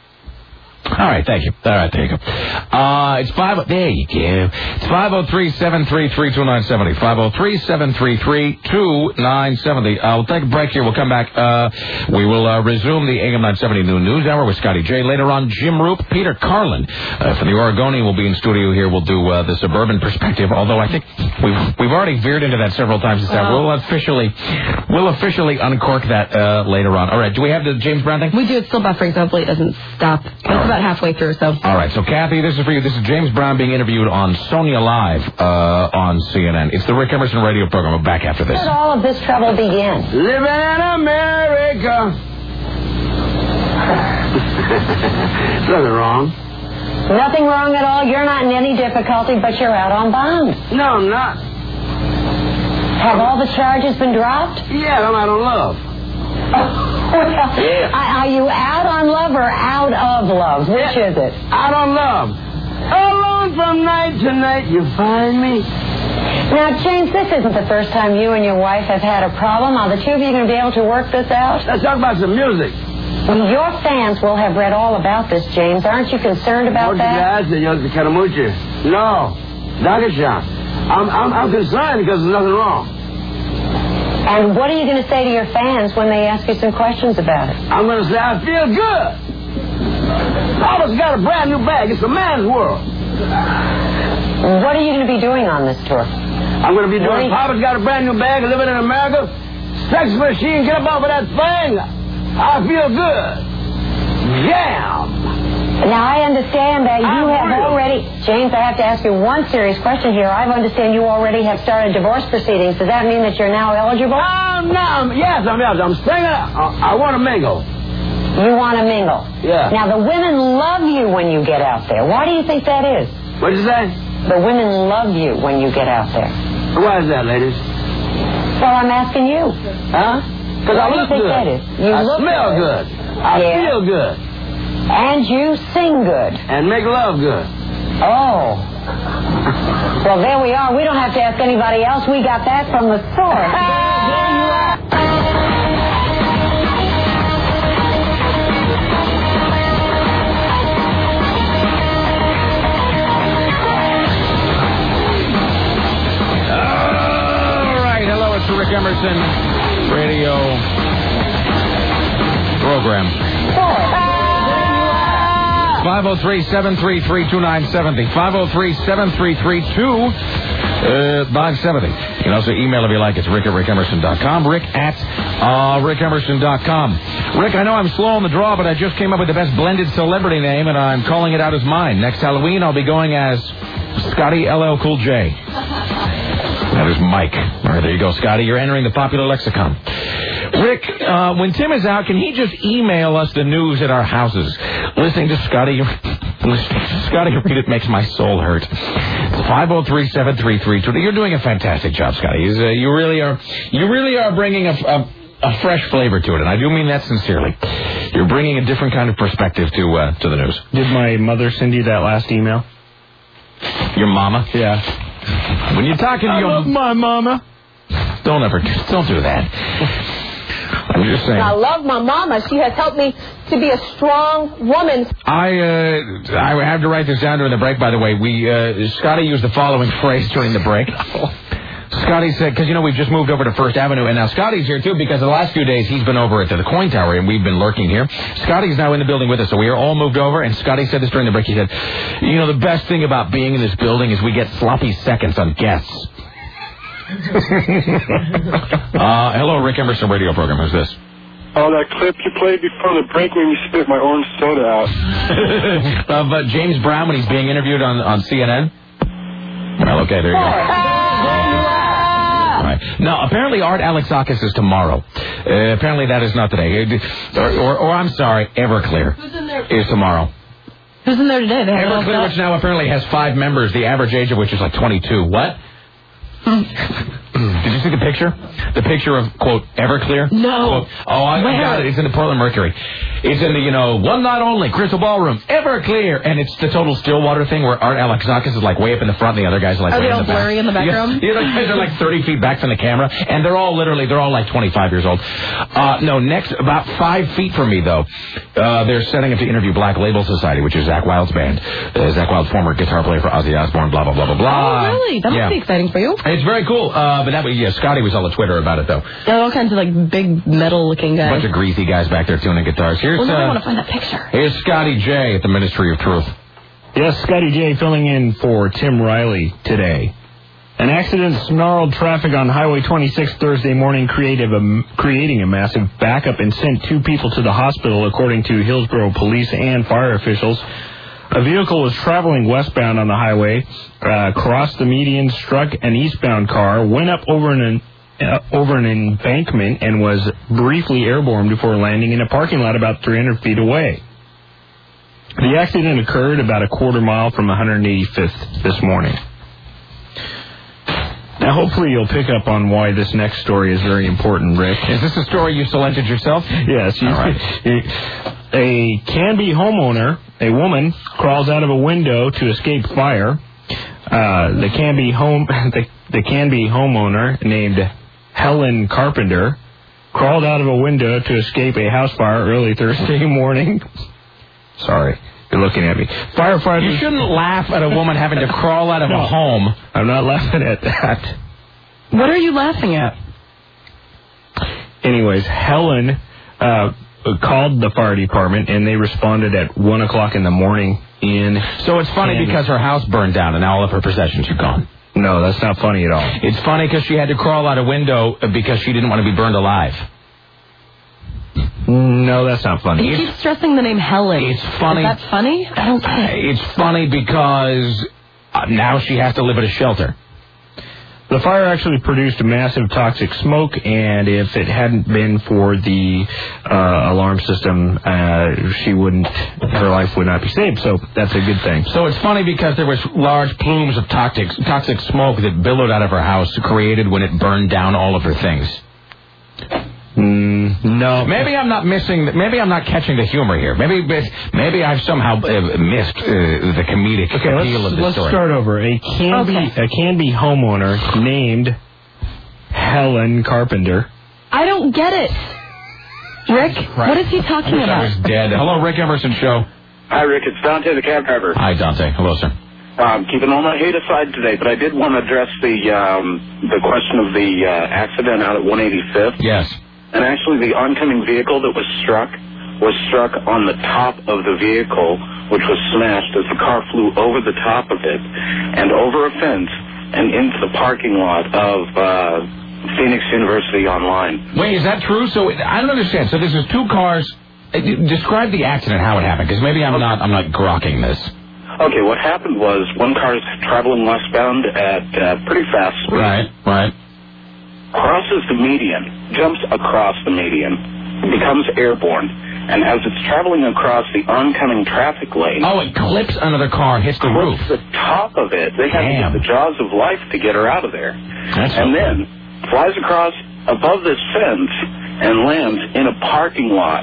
All right, thank you. All right, there you go. Uh, it's five. There you go. It's five zero three seven three three two nine seven zero. Five zero three seven three three two nine seven zero. Uh, we'll take a break here. We'll come back. Uh, we will uh, resume the A M nine seventy Noon News Hour with Scotty J. Later on, Jim Roop, Peter Carlin uh, from the Oregonian will be in studio here. We'll do uh, the suburban perspective. Although I think we've we've already veered into that several times this hour. We'll officially we'll officially uncork that uh, later on. All right. Do we have the James Brown thing? We do. It's still buffering, so hopefully it doesn't stop. It's about halfway through, so. All right, so Kathy, this is for you. This is James Brown being interviewed on Sonia Live uh, on C N N. It's the Rick Emerson radio program. We're back after this. How did all of this trouble begin? Living in America. Nothing wrong. Nothing wrong at all. You're not in any difficulty, but you're out on bond. No, I'm not. Have all the charges been dropped? Yeah, I'm out on love. Well, Yeah. are are you out on love or out of love? Which Yeah. is it? Out on love. Alone from night to night, you find me. Now, James, this isn't the first time you and your wife have had a problem. Are the two of you going to be able to work this out? Let's talk about some music. Your fans will have read all about this, James. Aren't you concerned about that? Muchas gracias, Caramucci. No. Dakashan. I'm, I'm, I'm concerned because there's nothing wrong. And what are you going to say to your fans when they ask you some questions about it? I'm going to say I feel good. Papa's got a brand new bag. It's a man's world. What are you going to be doing on this tour? I'm going to be doing What? Papa's got a brand new bag, living in America. Sex machine, get up off of that thing. I feel good. Yam. Now, I understand that you I'm have real. already... James, I have to ask you one serious question here. I understand you already have started divorce proceedings. Does that mean that you're now eligible? Um, no, yes, I'm eligible. I'm staying out. I, I want to mingle. You want to mingle? Yeah. Now, the women love you when you get out there. Why do you think that is? What did you say? The women love you when you get out there. Why is that, ladies? Well, I'm asking you. Huh? Because Why I do you look think good. that is? You I look smell good. good. I Yeah. feel good. And you sing good. And make love good. Oh. Well, there we are. We don't have to ask anybody else. We got that from the source. All right. Hello, it's the Rick Emerson radio program. five oh three, seven three three, two nine seven oh. five oh three, seven three three, two nine seven oh. You can also email if you like. It's rick at rick emerson dot com. Rick at uh, rick emerson dot com. Rick, I know I'm slow on the draw, but I just came up with the best blended celebrity name, and I'm calling it out as mine. Next Halloween, I'll be going as Scotty L L Cool J. That is Mike. All right, there you go, Scotty. You're entering the popular lexicon. Rick, uh, when Tim is out, can he just email us the news at our houses? Listening to Scotty, listening to Scotty read it makes my soul hurt. It's five oh three, seven three three, two. You're doing a fantastic job, Scotty. Uh, you really are. You really are bringing a, a, a fresh flavor to it, and I do mean that sincerely. You're bringing a different kind of perspective to uh, to the news. Did my mother send you that last email? Your mama? Yeah. When you're talking to I your love my mama. Don't ever, don't do that. I'm just saying. I love my mama. She has helped me to be a strong woman. I uh, I have to write this down during the break. By the way, we uh, Scotty used the following phrase during the break. Scotty said, because, you know, we've just moved over to First Avenue, and now Scotty's here, too, because the last few days he's been over at the Coin Tower, and we've been lurking here. Scotty's now in the building with us, so we are all moved over, and Scotty said this during the break. He said, you know, the best thing about being in this building is we get sloppy seconds on guests. uh, hello, Rick Emerson radio program. Who's this? Oh, that clip you played before the break made me spit my orange soda out. Of uh, James Brown when he's being interviewed on, on C N N? Well, okay, there you go. All right. Now, apparently Art Alexakis is tomorrow. Uh, apparently that is not today. Or, or, or I'm sorry, Everclear Who's in there? is tomorrow. Who's in there today? They have Everclear, which now apparently has five members, the average age of which is like twenty-two. What? Did you see the picture? The picture of, quote, Everclear? No. Quote, oh, I, I got it. It's in the Portland Mercury. It's in the, you know, one night only, Crystal Ballroom, Everclear. And it's the total Stillwater thing where Art Alexakis is like way up in the front and the other guys are like Are way they in all the back. blurry in the background? Yeah, the other guys are like thirty feet back from the camera. And they're all literally, they're all like twenty-five years old. Uh, no, next, about five feet from me, though, uh, they're setting up to interview Black Label Society, which is Zach Wilde's band. Uh, Zach Wilde, former guitar player for Ozzy Osbourne, blah, blah, blah, blah, blah. Oh, really? That must yeah. be exciting for you. It's very cool. Uh, but that was, yeah, Scotty was on the Twitter about it, though. There are all kinds of, like, big metal-looking A guys. bunch of greasy guys back there tuning guitars. Here's, well, now I uh, want to find that picture. here's Scotty J at the Ministry of Truth. Yes, Scotty J filling in for Tim Riley today. An accident snarled traffic on Highway twenty-six Thursday morning, creative, um, creating a massive backup and sent two people to the hospital, according to Hillsborough police and fire officials. A vehicle was traveling westbound on the highway, uh, crossed the median, struck an eastbound car, went up over an uh, over an embankment, and was briefly airborne before landing in a parking lot about three hundred feet away. The accident occurred about a quarter mile from one hundred eighty-fifth this morning. Now, hopefully you'll pick up on why this next story is very important, Rick. Is this a story you selected yourself? Yes. You, All right. A Canby homeowner, a woman, crawls out of a window to escape fire. Uh, the Canby home, the, the Canby homeowner named Helen Carpenter crawled out of a window to escape a house fire early Thursday morning. Sorry, you're looking at me. Firefighters. You shouldn't laugh at a woman having to crawl out of No, a home. I'm not laughing at that. What are you laughing at? Anyways, Helen uh, called the fire department, and they responded at one o'clock in the morning. In So it's funny Canby. because her house burned down and all of her possessions are gone. No, that's not funny at all. It's funny because she had to crawl out a window because she didn't want to be burned alive. No, that's not funny. You keep stressing the name Helen. It's funny. Is that funny? I don't get it. It's funny because uh, now she has to live at a shelter. The fire actually produced massive toxic smoke, and if it hadn't been for the uh, alarm system, uh, she wouldn't, her life would not be saved. So that's a good thing. So it's funny because there was large plumes of toxic toxic smoke that billowed out of her house, created when it burned down all of her things. Mm, no. Maybe I'm not missing. Maybe I'm not catching the humor here. Maybe maybe I've somehow uh, missed uh, the comedic okay, appeal let's, of this let's story. start over. A Canby Okay. a Canby homeowner named Helen Carpenter. I don't get it. Rick, Right. what is he talking I wish about? I was dead. Hello, Rick Emerson Show. Hi, Rick. It's Dante, the cab driver. Hi, Dante. Hello, sir. Um, keeping all my hate aside today, but I did want to address the um, the question of the uh, accident out at one eighty-fifth. Yes. And actually, the oncoming vehicle that was struck was struck on the top of the vehicle, which was smashed as the car flew over the top of it and over a fence and into the parking lot of uh, Phoenix University Online. Wait, is that true? So I don't understand. So this is two cars. uh, Describe the accident, how it happened, because maybe I'm not I'm not grokking this. Okay, what happened was one car is traveling westbound at uh, pretty fast speed. Right, right. Crosses the median, jumps across the median, becomes airborne, and as it's traveling across the oncoming traffic lane... Oh, it clips another car, hits the roof. the top of it. They had Damn. to get the jaws of life to get her out of there. That's and okay. then flies across above this fence and lands in a parking lot.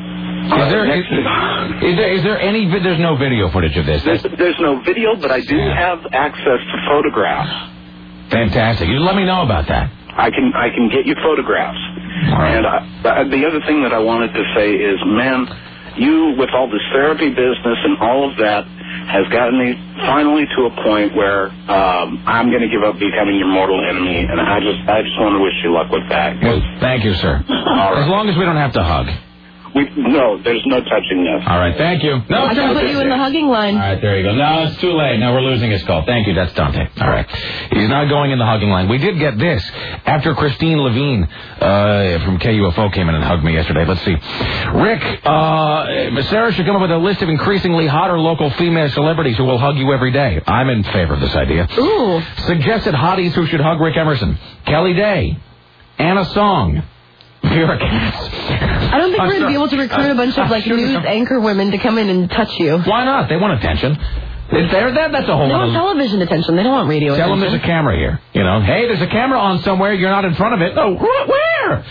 Is there, is, is there is there any vi- there's no video footage of this? There's, there's no video, but I do have access to photographs. Fantastic. You let me know about that. I can I can get you photographs. Right. And I, the other thing that I wanted to say is, man, you with all this therapy business and all of that has gotten me finally to a point where um, I'm going to give up becoming your mortal enemy, and I just I just want to wish you luck with that. Well, thank you, sir. All right. As long as we don't have to hug. We, no, there's no touching this. All right, thank you. No, I can put you in the hugging line. All right, there you go. No, it's too late. Now we're losing his call. Thank you. That's Dante. All right. He's not going in the hugging line. We did get this. After Christine Levine uh, from K U F O came in and hugged me yesterday. Let's see. Rick, uh, Sarah should come up with a list of increasingly hotter local female celebrities who will hug you every day. I'm in favor of this idea. Ooh. Suggested hotties who should hug Rick Emerson. Kelly Day. Anna Song. Vera Katz. I don't think I'm we're going to be able to recruit a bunch of like Sure. news anchor women to come in and touch you. Why not? They want attention. They're, that, that's a whole They want other... television attention. They don't want radio Tell them attention. there's a camera here. You know, hey, there's a camera on somewhere. You're not in front of it. Oh, wh- where?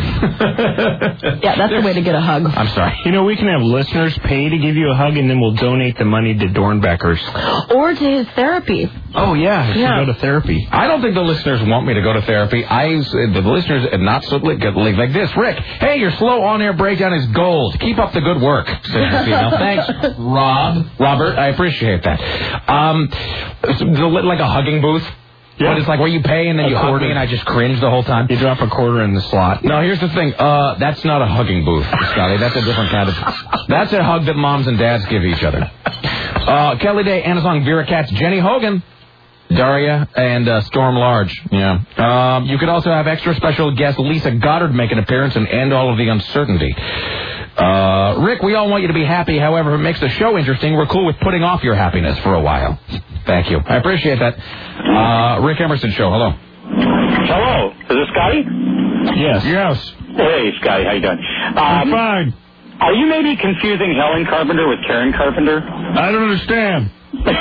Yeah, that's the way to get a hug. I'm sorry. You know, we can have listeners pay to give you a hug, and then we'll donate the money to Dornbeckers. Or to his therapy. Oh, yeah, if Yeah. you go to therapy. I don't think the listeners want me to go to therapy. I, the listeners are not so like, like this. Rick, hey, your slow on-air breakdown is gold. Keep up the good work, says the female. Thanks, Rob. Robert, I appreciate that. Um, so, like a hugging booth. Yeah. But it's like where you pay and then A you hug quarter. me and I just cringe the whole time. You drop a quarter in the slot. No, here's the thing. Uh, that's not a hugging booth, Scotty. That's a different kind of... That's a hug that moms and dads give each other. Uh, Kelly Day, Anna Song, Vera Katz, Jenny Hogan, Daria, and uh, Storm Large. Yeah. Um, you could also have extra special guest Lisa Goddard make an appearance and end all of the uncertainty. Uh, Rick, we all want you to be happy. However, if it makes the show interesting, we're cool with putting off your happiness for a while. Thank you. I appreciate that. Uh, Rick Emerson Show. Hello. Hello, is this Scotty? Yes. Yes. Hey, Scotty, how you doing? I'm Um, fine. are you maybe confusing Helen Carpenter with Karen Carpenter? I don't understand.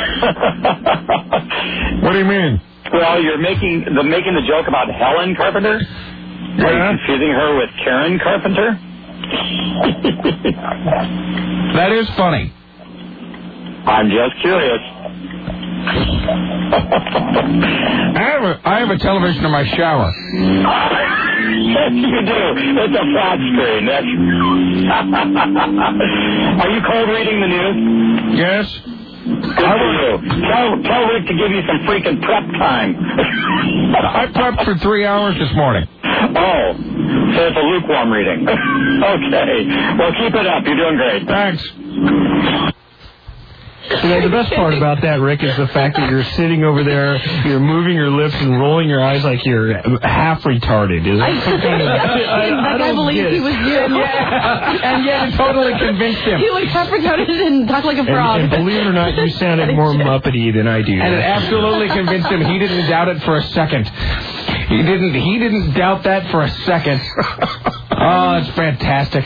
What do you mean? Well, you're making the making the joke about Helen Carpenter. Are Yeah. you confusing her with Karen Carpenter? That is funny. I'm just curious. I have a, I have a television in my shower. Yes, you do. It's a flat screen. That's... Are you cold reading the news? Yes. Good for you. Tell, tell Rick to give you some freaking prep time. I prepped for three hours this morning. Oh, so it's a lukewarm reading. Okay. Well, keep it up. You're doing great. Thanks. You know, the best part about that, Rick, is the fact that you're sitting over there, you're moving your lips and rolling your eyes like you're half retarded. Is that some kind of... I, I, I, I believe he was you. Yeah. And yet it totally convinced him. He looked half retarded and talked like a frog. And, and believe it or not, you sounded more Muppety than I do. And it absolutely convinced him. He didn't doubt it for a second. He didn't. He didn't doubt that for a second. Oh, it's fantastic.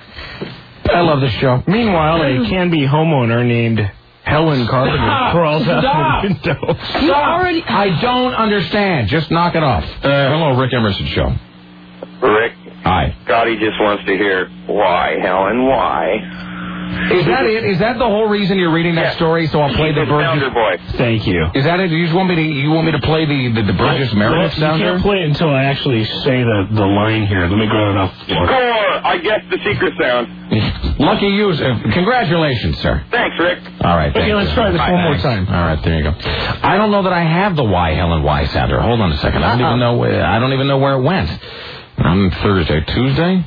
I love this show. Meanwhile, a can-be homeowner named Helen Carpenter Stop. crawls out Stop. the window. You already... I don't understand. Just knock it off. Uh, hello, Rick Emerson Show. Rick. Hi. Scotty just wants to hear why, Helen, why? Is that it? Is that the whole reason you're reading that yeah. story? So I'll play He's the Burgess. Sounder boy. Thank you. Is that it? You just want me to? You want me to play the the, the Burgess Meredith You sounder? can't play it until I actually say the, the line here. Let me grab it off the floor. Score! I guess the secret sound. Lucky you. Uh, congratulations, sir. Thanks, Rick. All right. Okay, let's try this Bye, one thanks. more time. All right, there you go. I don't know that I have the Why Helen Why sounder. Hold on a second. I don't Uh-oh. even know. Where, I don't even know where it went. On Thursday, Tuesday.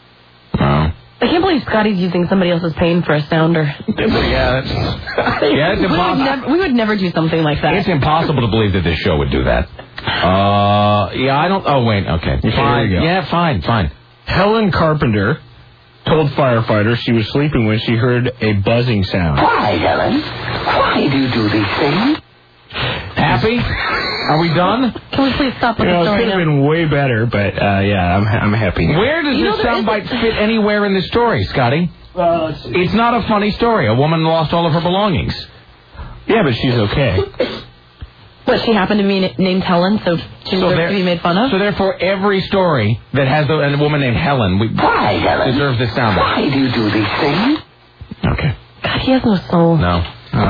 Oh. I can't believe Scotty's using somebody else's pain for a sounder. Yeah, that's, yeah, it's we, would impossible. never, we would never do something like that. It's impossible to believe that this show would do that. Uh, yeah, I don't. Oh, wait. Okay. Fine. Yeah, fine, fine. Helen Carpenter told firefighters she was sleeping when she heard a buzzing sound. Why, Helen? Why do you do these things? Happy? Are we done? Can we please stop with You know, the story it could have now? been way better, but uh, yeah, I'm I'm happy. Where does You know, this there soundbite isn't- fit anywhere in the story, Scotty? Uh, let's see. It's not a funny story. A woman lost all of her belongings. Yeah, but she's okay. But she happened to be na- named Helen, so she deserves there- to be made fun of. So therefore, every story that has the, a woman named Helen, we Why, Helen? deserves this soundbite. Why do you do these things? Okay. God, he has no soul. No.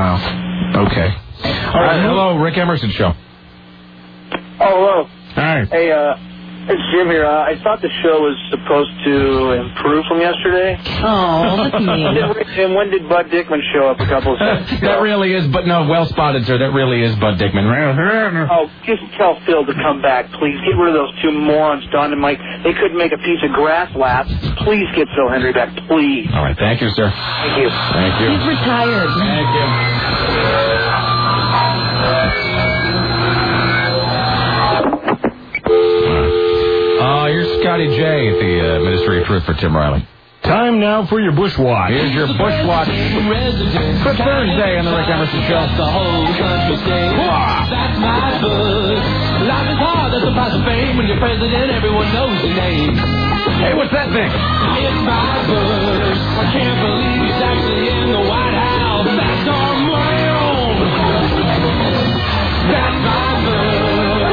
Oh, okay. All right. Hello, Rick Emerson Show. Oh, hello. Hi. Hey, uh, it's Jim here. Uh, I thought the show was supposed to improve from yesterday. Oh, that's mean. And when did Bud Dickman show up a couple of seconds ago? That really is, but no, well spotted, sir. That really is Bud Dickman. Oh, just tell Phil to come back, please. Get rid of those two morons, Don and Mike. They couldn't make a piece of grass last. Please get Phil Henry back, please. All right. Thank you, sir. Thank you. Thank you. He's retired. Thank you. Uh, here's Scotty J at the uh, Ministry of Truth for Tim Riley. Time now for your Bush Watch. Here's your Bush Watch for Thursday on the Rick Emerson Show. The whole country stays. That's my Bush. Life is hard, that's the price of fame. When you're president, everyone knows your name. Hey, what's that thing? It's my Bush. I can't believe he's actually in the White House. That's our man. That's my Bush.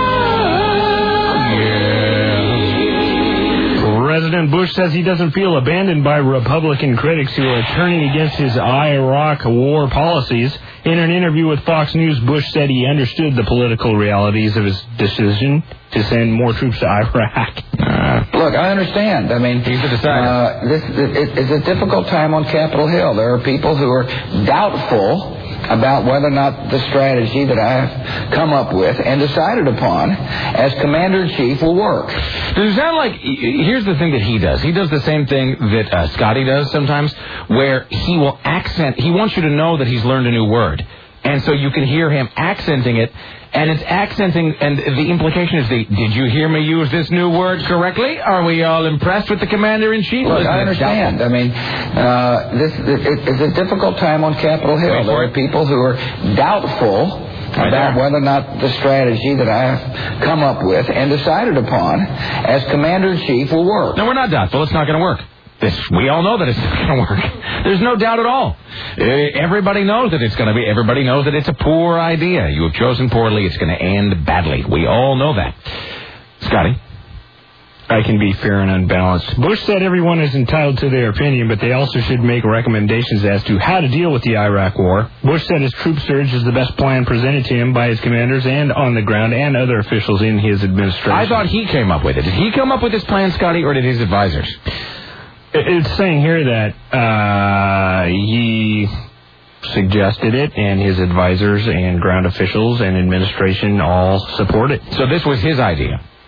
President Bush says he doesn't feel abandoned by Republican critics who are turning against his Iraq war policies. In an interview with Fox News, Bush said he understood the political realities of his decision to send more troops to Iraq. Uh, Look, I understand. I mean, He's the decider. uh, this it, it's a difficult time on Capitol Hill. There are people who are doubtful about whether or not the strategy that I have come up with and decided upon as Commander-in-Chief will work. Does it sound like, here's the thing that he does. He does the same thing that uh, Scotty does sometimes, where he will accent, he wants you to know that he's learned a new word. And so you can hear him accenting it, and it's accenting, and the implication is, the, did you hear me use this new word correctly? Are we all impressed with the Commander-in-Chief? Look, I understand. I mean, uh, this it, it's a difficult time on Capitol Hill. There are people who are doubtful about whether or not the strategy that I have come up with and decided upon as Commander-in-Chief will work. No, we're not doubtful. It's not going to work. This, we all know that it's not going to work. There's no doubt at all. Uh, everybody knows that it's going to be. Everybody knows that it's a poor idea. You have chosen poorly. It's going to end badly. We all know that. Scotty? I can be fair and unbalanced. Bush said everyone is entitled to their opinion, but they also should make recommendations as to how to deal with the Iraq war. Bush said his troop surge is the best plan presented to him by his commanders and on the ground and other officials in his administration. I thought he came up with it. Did he come up with this plan, Scotty, or did his advisors? It's saying here that uh, he suggested it, and his advisors and ground officials and administration all support it. So this was his idea?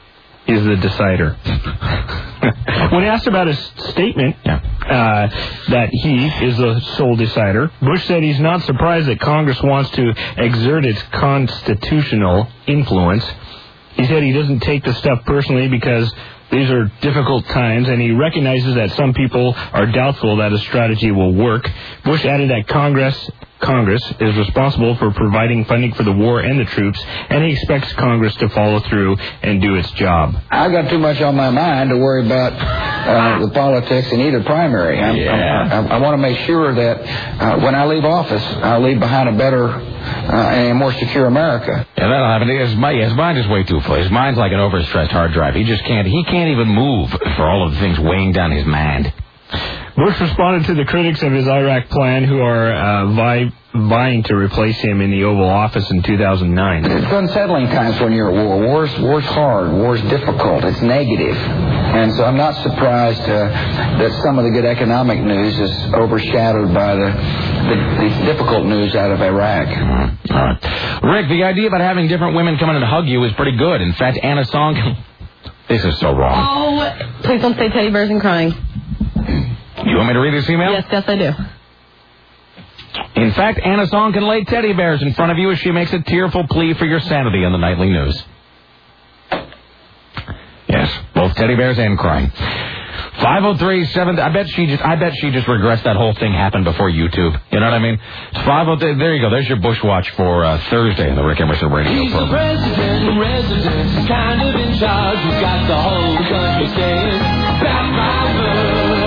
is the decider. When asked about his statement yeah. uh, that he is the sole decider, Bush said he's not surprised that Congress wants to exert its constitutional influence. He said he doesn't take the stuff personally because these are difficult times, and he recognizes that some people are doubtful that a strategy will work. Bush added that Congress Congress is responsible for providing funding for the war and the troops, and he expects Congress to follow through and do its job. I've got too much on my mind to worry about uh, the politics in either primary. I'm, yeah. I'm, I, I want to make sure that uh, when I leave office, I'll leave behind a better uh, and a more secure America. Yeah, that'll happen. His, his mind is way too full. His mind's like an overstressed hard drive. He just can't, he can't even move for all of the things weighing down his mind. Bush responded to the critics of his Iraq plan who are uh, vie, vying to replace him in the Oval Office in two thousand nine. It's unsettling times when you're at war. War's, war's hard. War's difficult. It's negative. And so I'm not surprised uh, that some of the good economic news is overshadowed by the, the, the difficult news out of Iraq. All right. Rick, the idea about having different women come in and hug you is pretty good. In fact, Anna Song... This is so wrong. Oh, please don't say teddy bears and crying. You want me to read this email? Yes, yes, I do. In fact, Anna Song can lay teddy bears in front of you as she makes a tearful plea for your sanity on the nightly news. Yes, both teddy bears and crying. five oh three seven I bet she just I bet she just regrets that whole thing happened before YouTube. You know what I mean? five oh three There you go. There's your Bush Watch for uh, Thursday in the Rick Emerson Radio He's program. the president, resident, kind of in charge. We've got the whole country saying, back my bird.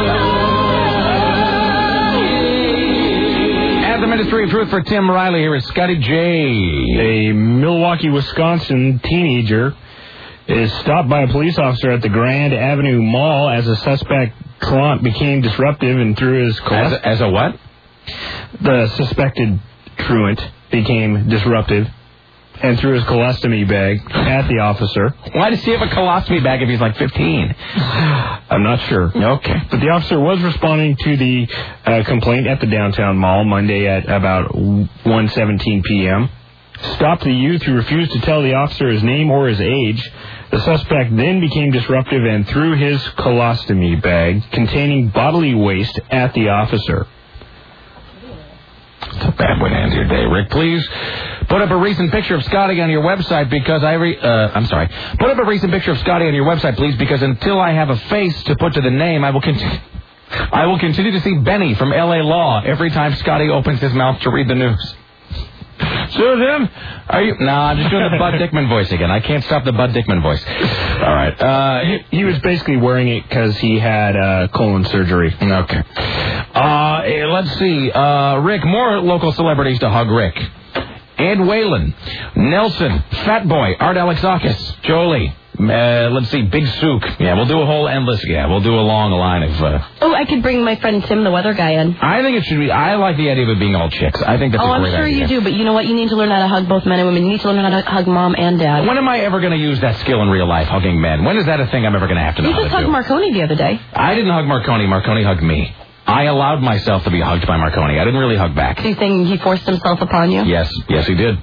At the Ministry of Truth for Tim Riley, here is Scotty J. A Milwaukee, Wisconsin teenager is stopped by a police officer at the Grand Avenue Mall as a suspect truant became disruptive and threw his... As a, as a what? The suspected truant became disruptive and threw his colostomy bag at the officer. Why does he have a colostomy bag if he's like fifteen? I'm not sure. Okay. But the officer was responding to the uh, complaint at the downtown mall Monday at about one seventeen p.m. Stopped the youth who refused to tell the officer his name or his age. The suspect then became disruptive and threw his colostomy bag containing bodily waste at the officer. It's a bad way to end your day, Rick. Please put up a recent picture of Scotty on your website because I re- uh, I'm sorry. Put up a recent picture of Scotty on your website, please, because until I have a face to put to the name, I will continue. I will continue to see Benny from L A Law every time Scotty opens his mouth to read the news. So then, are you? No, I'm just doing the Bud Dickman voice again. I can't stop the Bud Dickman voice. All right. Uh, he, he was basically wearing it because he had uh, colon surgery. Okay. Uh, let's see. Uh, Rick, more local celebrities to hug Rick. Ed Whalen, Nelson, Fat Boy, Art Alexakis, Jolie. Uh, let's see, Big Sook. Yeah, we'll do a whole endless. Yeah, we'll do a long line of. Uh, oh, I could bring my friend Tim, the weather guy, in. I think it should be. I like the idea of it being all chicks. I think that's oh, a great idea. Oh, I'm sure idea. you do, but you know what? You need to learn how to hug both men and women. You need to learn how to hug mom and dad. When am I ever going to use that skill in real life, hugging men? When is that a thing I'm ever going to have to know you how to do? You just hugged Marconi the other day. I didn't hug Marconi. Marconi hugged me. I allowed myself to be hugged by Marconi. I didn't really hug back. So you think he forced himself upon you? Yes, yes, he did.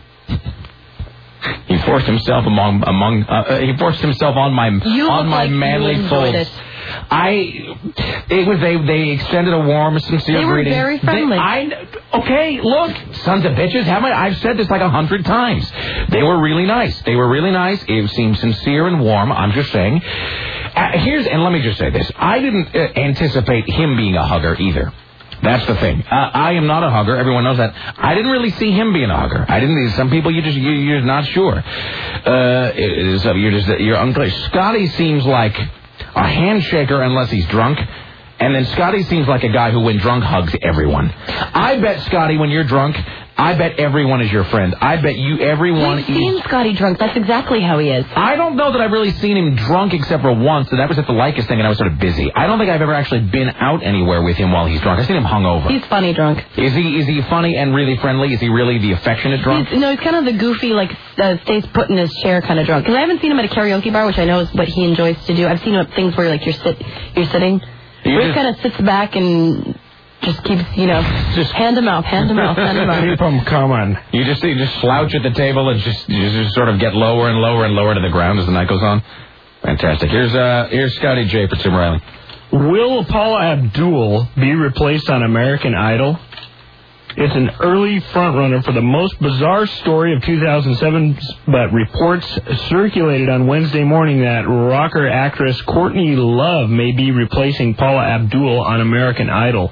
He forced himself among among. Uh, he forced himself on my you on my like manly folds. It. I. It was they. They extended a warm, sincere they were greeting. Very friendly. They, I. Okay, look, sons of bitches. Haven't I? I've said this like a hundred times. They were really nice. They were really nice. It seemed sincere and warm. I'm just saying. Uh, here's and let me just say this. I didn't uh, anticipate him being a hugger either. That's the thing. Uh, I am not a hugger. Everyone knows that. I didn't really see him being a hugger. I didn't. Some people you just you, you're not sure. Uh, so you're just you're unclear. Scotty seems like a handshaker unless he's drunk, and then Scotty seems like a guy who, when drunk, hugs everyone. I bet Scotty, when you're drunk, I bet everyone is your friend. I bet you everyone We've seen Scotty drunk. That's exactly how he is. I don't know that I've really seen him drunk except for once, and that was at the Lycus thing, and I was sort of busy. I don't think I've ever actually been out anywhere with him while he's drunk. I've seen him hungover. He's funny drunk. Is he Is he funny and really friendly? Is he really the affectionate drunk? He's, no, he's kind of the goofy, like, uh, stays put in his chair kind of drunk. Because I haven't seen him at a karaoke bar, which I know is what he enjoys to do. I've seen him at things where, like, you're, sit, you're sitting. You Rick kind of sits back and... Just keeps, you know, just hand him out, hand him out, hand him out. Keep him coming. You just you just slouch at the table and just you just sort of get lower and lower and lower to the ground as the night goes on. fantastic. Here's uh, here's Scotty J for Tim Riley. Will Paula Abdul be replaced on American Idol? It's an early frontrunner for the most bizarre story of two thousand seven, but reports circulated on Wednesday morning that rocker actress Courtney Love may be replacing Paula Abdul on American Idol.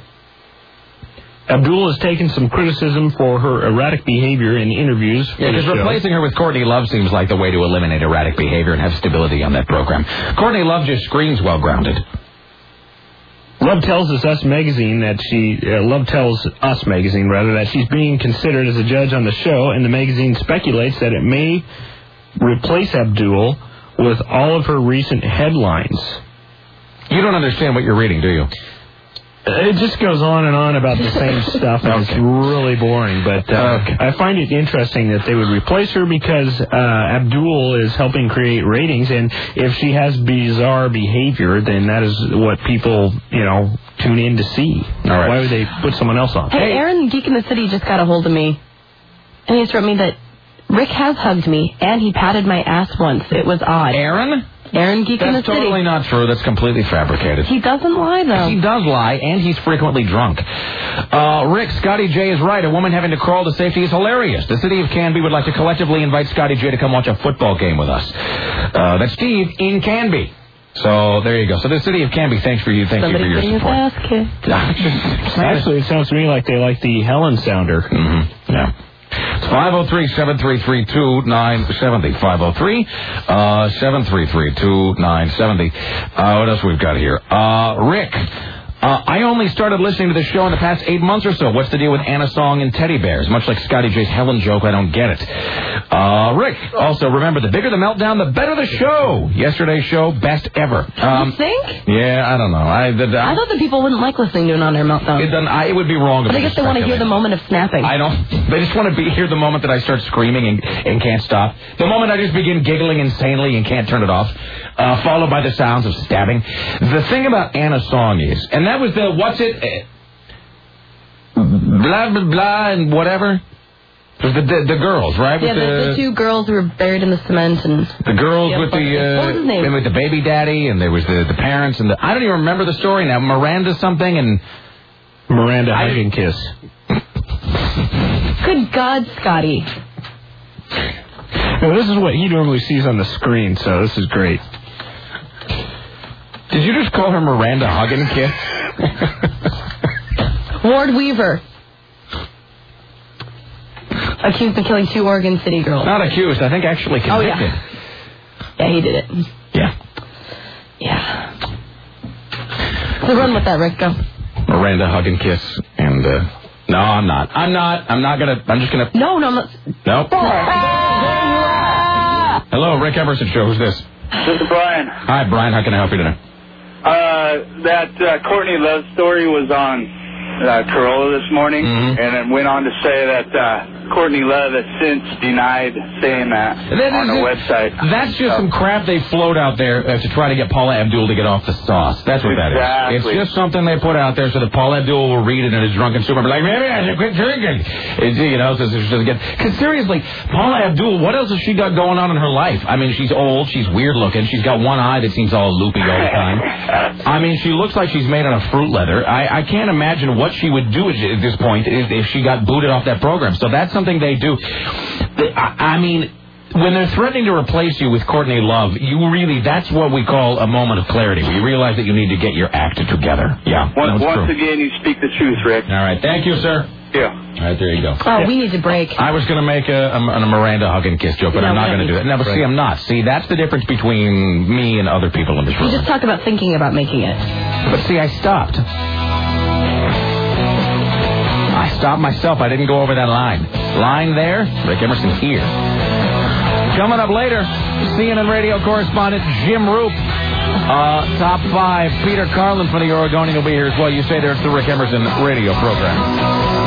Abdul has taken some criticism for her erratic behavior in interviews. Yeah, because replacing her with Courtney Love seems like the way to eliminate erratic behavior and have stability on that program. Courtney Love just screams well-grounded. Love tells us, us magazine that she uh, Love tells us magazine rather that she's being considered as a judge on the show, and the magazine speculates that it may replace Abdul with all of her recent headlines. You don't understand what you're reading, do you? It just goes on and on about the same stuff, and okay. It's really boring. But uh, okay. I find it interesting that they would replace her because uh, Abdul is helping create ratings, and if she has bizarre behavior, then that is what people, you know, tune in to see. All right. Why would they put someone else on? Hey, Aaron, Geek in the City, just got a hold of me, and he just wrote me that Rick has hugged me, and he patted my ass once. It was odd. Aaron? Aaron Geek in the That's totally City. not true. That's completely fabricated. He doesn't lie, though. He does lie, and he's frequently drunk. Uh, Rick, Scotty J is right. A woman having to crawl to safety is hilarious. The city of Canby would like to collectively invite Scotty J to come watch a football game with us. Uh, that's Steve in Canby. So there you go. So the city of Canby, thanks for you. Thank Somebody you for your support. His ass kicked. Actually, it sounds to me like they like the Helen sounder. Mm-hmm. Yeah. It's five oh three, seven three three, two nine seven oh. five oh three, seven three three, two nine seven oh. Uh, what else we've got here? Uh, Rick. Uh, I only started listening to the show in the past eight months or so. What's the deal with Anna Song and teddy bears? Much like Scotty J's Helen joke, I don't get it. Uh, Rick, also remember, the bigger the meltdown, the better the show. Yesterday's show, best ever. Um, you think? Yeah, I don't know. I, the, the, I thought that people wouldn't like listening to an on-air meltdown. It, doesn't, I, it would be wrong. But I guess they want to hear the moment of snapping. I don't. They just want to be, hear the moment that I start screaming and, and can't stop. The moment I just begin giggling insanely and can't turn it off. Uh, followed by the sounds of stabbing. The thing about Anna Song is, and that was the, what's it, uh, blah, blah, blah, and whatever. It was the, the, the girls, right? Yeah, with the, the, the two girls who were buried in the cement. And the girls yeah, with the, uh, what was his name? with the baby daddy, and there was the, the parents, and the, I don't even remember the story now. Miranda something, and... Miranda hug and kiss. Good God, Scotty. Now, this is what he normally sees on the screen, so this is great. Did you just call her Miranda hug and kiss? Ward Weaver. Accused of killing two Oregon City girls. Not accused, I think actually convicted. Oh, yeah. Yeah, he did it. Yeah. Yeah. So run with that, Rick. Go. Miranda hug and kiss. And, uh, no, I'm not. I'm not. I'm not going to. I'm just going to. No, no, I'm not. Nope. Hello, Rick Emerson Show. Who's this? This is Brian. Hi, Brian. How can I help you today? Uh, that uh, Courtney Love story was on uh, Corolla this morning, mm-hmm. and it went on to say that uh, Courtney Love has since denied saying that, that on her it, website. That's just so. some crap they float out there uh, to try to get Paula Abdul to get off the sauce. That's what exactly. that is. It's just something they put out there so that Paula Abdul will read it in his drunken stupor and be like, maybe I should quit drinking. It, you know, so she doesn't get... Because seriously, Paula Abdul, what else has she got going on in her life? I mean, she's old, she's weird looking, she's got one eye that seems all loopy all the time. I mean, she looks like she's made out of fruit leather. I, I can't imagine what she would do at this point if, if she got booted off that program. So that's something they do. I mean, when they're threatening to replace you with Courtney Love, you really, that's what we call a moment of clarity. Where you realize that you need to get your act together. Yeah. Once, no, once true. again, you speak the truth, Rick. All right. Thank you, sir. Yeah. All right, there you go. Oh, yeah. We need to break. I was going to make a, a, a Miranda hug and kiss joke, but no, I'm not going to do that. No, but see, I'm not. See, that's the difference between me and other people in this room. You just talked about thinking about making it. But see, I stopped. I stopped myself. I didn't go over that line. Line there, Rick Emerson here. Coming up later, C N N radio correspondent Jim Roop. Uh, top five, Peter Carlin from the Oregonian will be here as well. You say there, it's the Rick Emerson radio program.